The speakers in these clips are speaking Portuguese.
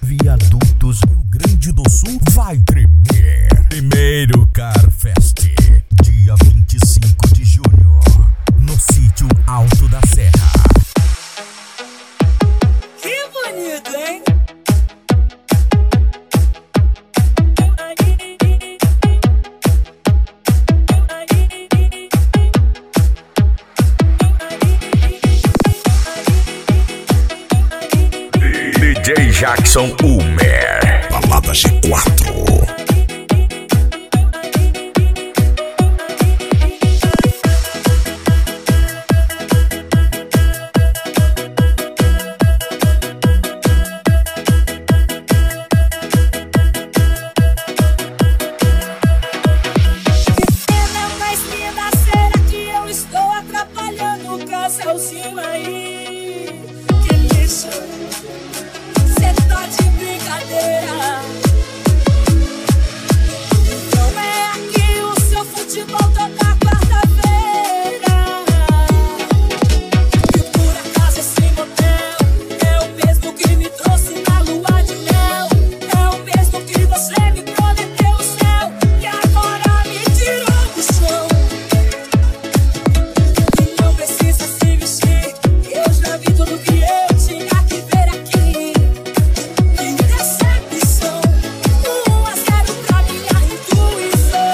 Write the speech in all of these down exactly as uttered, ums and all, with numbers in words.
Viadutos, Rio Grande do Sul vai tremer. Primeiro Carfest, dia vinte e cinco de junho, no sítio Alto da Serra. Que bonito, hein? D J Jackson Ulmer, balada G quatro. Cancelzinho aí, que isso? Cê tá de brincadeira. Não é aqui o seu futebol toda quarta-feira. E por acaso esse motel é o mesmo que me trouxe na lua de mel. É o mesmo que você me prometeu o céu e agora me tirou do chão. Tudo que eu tinha que ver aqui. Que decepção. um a zero pra minha intuição.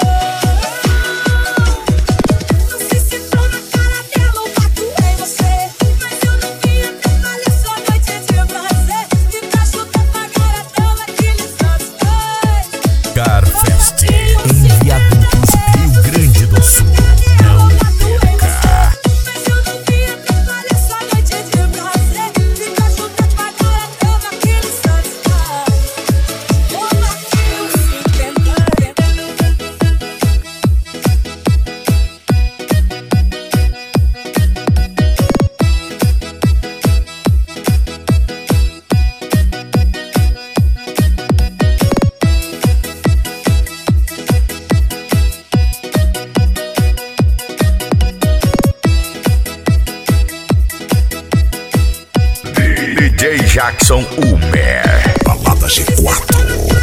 Não sei se tô na cara dela ou bato em você, mas eu não vim atrapalhar sua noite de prazer. E pra chutar pagar a dama que lhes satisfaz. Carfest em Viadutos, Rio Grande do Sul. Não perca. D J Jackson Ulmer, balada G quatro.